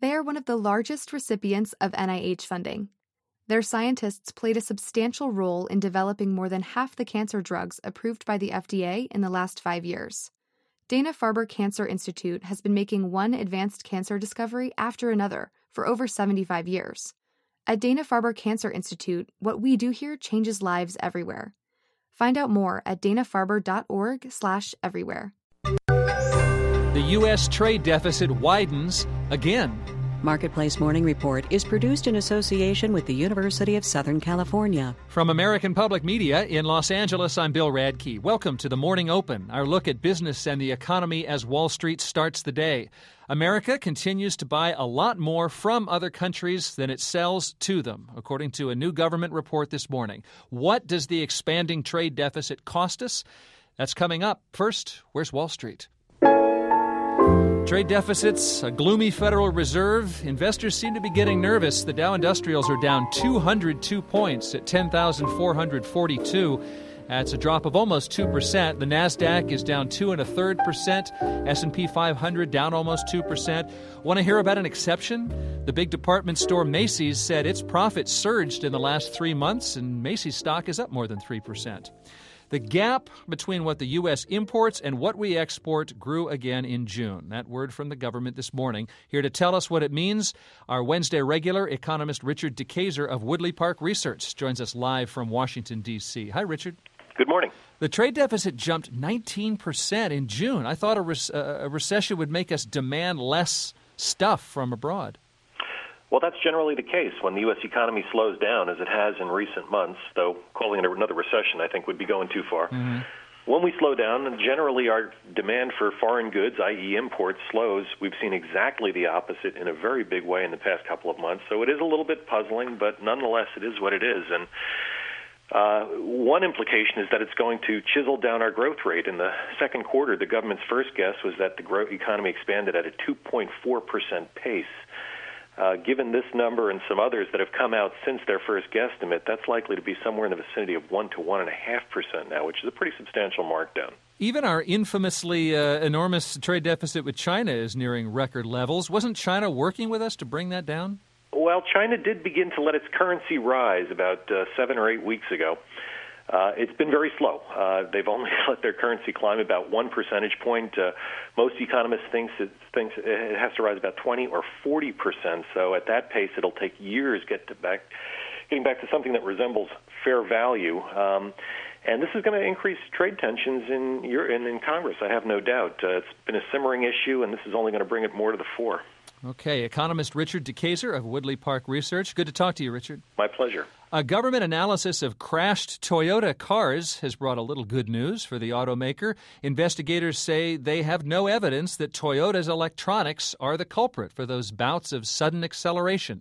They are one of the largest recipients of NIH funding. Their scientists played a substantial role in developing more than half the cancer drugs approved by the FDA in the last 5 years. Dana-Farber Cancer Institute has been making one advanced cancer discovery after another for over 75 years. At Dana-Farber Cancer Institute, what we do here changes lives everywhere. Find out more at danafarber.org/everywhere. The U.S. trade deficit widens again. Marketplace Morning Report is produced in association with the University of Southern California. From American Public Media in Los Angeles, I'm Bill Radke. Welcome to the Morning Open, our look at business and the economy as Wall Street starts the day. America continues to buy a lot more from other countries than it sells to them, according to a new government report this morning. What does the expanding trade deficit cost us? That's coming up. First, where's Wall Street? Trade deficits, a gloomy Federal Reserve. Investors seem to be getting nervous. The Dow Industrials are down 202 points at 10,442. That's a drop of almost 2%. The NASDAQ is down 2.33%. S&P 500 down almost 2%. Want to hear about an exception? The big department store Macy's said its profits surged in the last 3 months, and Macy's stock is up more than 3%. The gap between what the U.S. imports and what we export grew again in June. That word from the government this morning. Here to tell us what it means, our Wednesday regular, economist Richard DeKeyser of Woodley Park Research joins us live from Washington, D.C. Hi, Richard. Good morning. The trade deficit jumped 19% in June. I thought a recession would make us demand less stuff from abroad. Well, that's generally the case when the U.S. economy slows down, as it has in recent months, though calling it another recession, I think, would be going too far. Mm-hmm. When we slow down, generally our demand for foreign goods, i.e. imports, slows. We've seen exactly the opposite in a very big way in the past couple of months. So it is a little bit puzzling, but nonetheless, it is what it is. And one implication is that it's going to chisel down our growth rate. In the second quarter, the government's first guess was that the economy expanded at a 2.4% pace. Given this number and some others that have come out since their first guesstimate, that's likely to be somewhere in the vicinity of 1 to 1.5% now, which is a pretty substantial markdown. Even our infamously enormous trade deficit with China is nearing record levels. Wasn't China working with us to bring that down? Well, China did begin to let its currency rise about 7 or 8 weeks ago. It's been very slow. They've only let their currency climb about 1 percentage point. Most economists think it has to rise about 20 or 40%. So at that pace, it'll take years getting back to something that resembles fair value. And this is going to increase trade tensions in Congress, I have no doubt. It's been a simmering issue, and this is only going to bring it more to the fore. Okay. Economist Richard DeKeyser of Woodley Park Research. Good to talk to you, Richard. My pleasure. A government analysis of crashed Toyota cars has brought a little good news for the automaker. Investigators say they have no evidence that Toyota's electronics are the culprit for those bouts of sudden acceleration.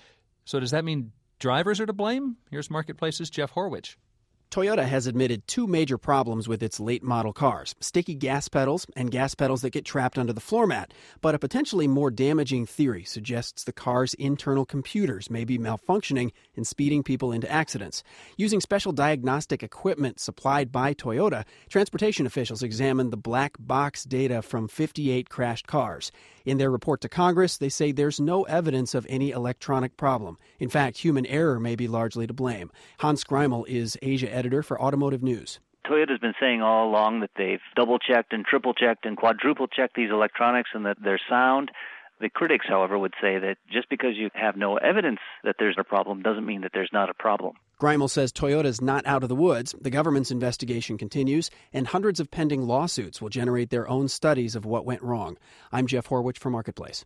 So does that mean drivers are to blame? Here's Marketplace's Jeff Horwich. Toyota has admitted two major problems with its late-model cars, sticky gas pedals and gas pedals that get trapped under the floor mat. But a potentially more damaging theory suggests the car's internal computers may be malfunctioning and speeding people into accidents. Using special diagnostic equipment supplied by Toyota, transportation officials examined the black box data from 58 crashed cars. In their report to Congress, they say there's no evidence of any electronic problem. In fact, human error may be largely to blame. Hans Greimel is Asia editor for Automotive News. Toyota's been saying all along that they've double-checked and triple-checked and quadruple-checked these electronics and that they're sound. The critics, however, would say that just because you have no evidence that there's a problem doesn't mean that there's not a problem. Greimel says Toyota's not out of the woods. The government's investigation continues, and hundreds of pending lawsuits will generate their own studies of what went wrong. I'm Jeff Horwich for Marketplace.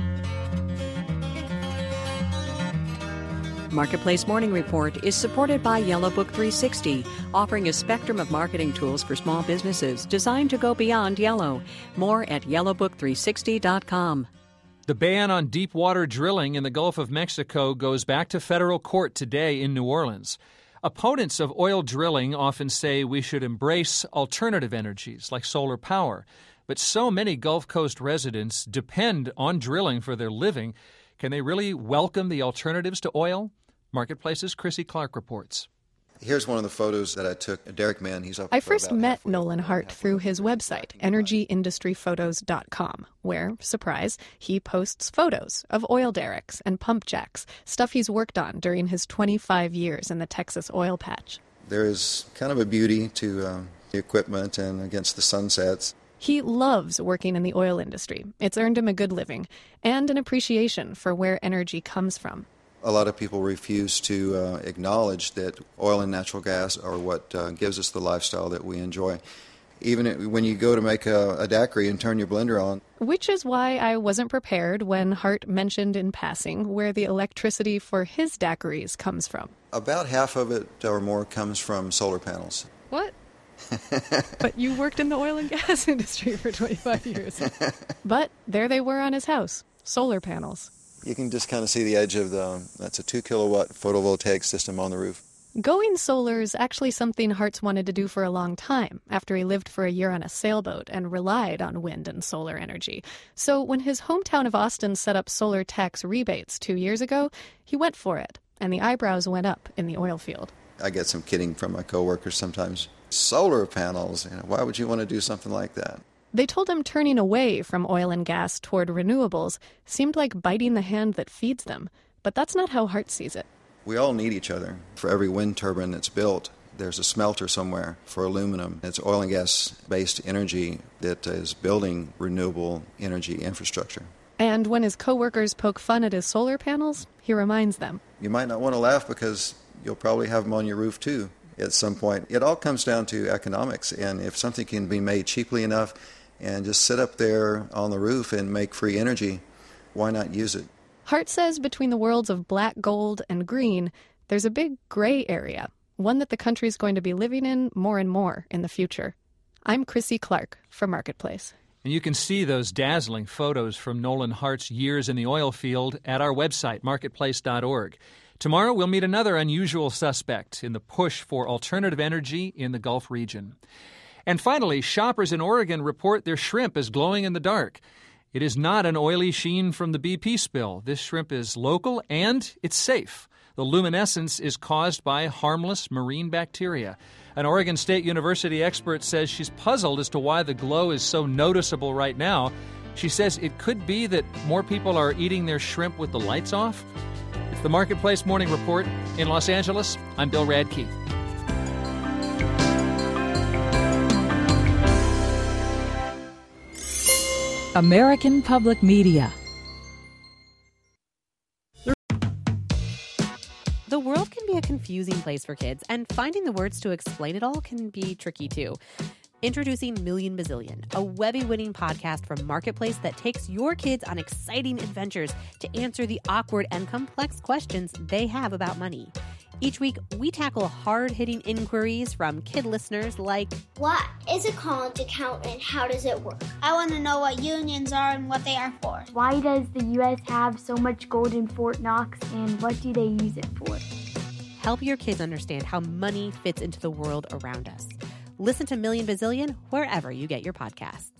Marketplace Morning Report is supported by Yellow Book 360, offering a spectrum of marketing tools for small businesses designed to go beyond yellow. More at yellowbook360.com. The ban on deep water drilling in the Gulf of Mexico goes back to federal court today in New Orleans. Opponents of oil drilling often say we should embrace alternative energies like solar power. But so many Gulf Coast residents depend on drilling for their living. Can they really welcome the alternatives to oil? Marketplace's Chrissy Clark reports. Here's one of the photos that I took. Derek Mann, he's up. I first met Nolan Hart through his website, energyindustryphotos.com, where, surprise, he posts photos of oil derricks and pump jacks, stuff he's worked on during his 25 years in the Texas oil patch. There is kind of a beauty to the equipment and against the sunsets. He loves working in the oil industry. It's earned him a good living and an appreciation for where energy comes from. A lot of people refuse to acknowledge that oil and natural gas are what gives us the lifestyle that we enjoy. Even when you go to make a daiquiri and turn your blender on. Which is why I wasn't prepared when Hart mentioned in passing where the electricity for his daiquiris comes from. About half of it or more comes from solar panels. What? But you worked in the oil and gas industry for 25 years. But there they were on his house, solar panels. You can just kind of see the edge of that's a 2-kilowatt photovoltaic system on the roof. Going solar is actually something Hart's wanted to do for a long time, after he lived for a year on a sailboat and relied on wind and solar energy. So when his hometown of Austin set up solar tax rebates 2 years ago, he went for it, and the eyebrows went up in the oil field. I get some kidding from my coworkers sometimes. Solar panels, why would you want to do something like that? They told him turning away from oil and gas toward renewables seemed like biting the hand that feeds them. But that's not how Hart sees it. We all need each other. For every wind turbine that's built, there's a smelter somewhere for aluminum. It's oil and gas-based energy that is building renewable energy infrastructure. And when his coworkers poke fun at his solar panels, he reminds them. You might not want to laugh because you'll probably have them on your roof too at some point. It all comes down to economics, and if something can be made cheaply enough and just sit up there on the roof and make free energy, why not use it? Hart says between the worlds of black gold and green, there's a big gray area, one that the country's going to be living in more and more in the future. I'm Chrissy Clark for Marketplace. And you can see those dazzling photos from Nolan Hart's years in the oil field at our website, marketplace.org. Tomorrow, we'll meet another unusual suspect in the push for alternative energy in the Gulf region. And finally, shoppers in Oregon report their shrimp is glowing in the dark. It is not an oily sheen from the BP spill. This shrimp is local and it's safe. The luminescence is caused by harmless marine bacteria. An Oregon State University expert says she's puzzled as to why the glow is so noticeable right now. She says it could be that more people are eating their shrimp with the lights off. It's the Marketplace Morning Report in Los Angeles. I'm Bill Radke. American Public Media. The world can be a confusing place for kids, and finding the words to explain it all can be tricky too. Introducing Million Bazillion, a Webby-winning podcast from Marketplace that takes your kids on exciting adventures to answer the awkward and complex questions they have about money. Each week, we tackle hard-hitting inquiries from kid listeners like, what is a college account and how does it work? I want to know what unions are and what they are for. Why does the U.S. have so much gold in Fort Knox and what do they use it for? Help your kids understand how money fits into the world around us. Listen to Million Bazillion wherever you get your podcasts.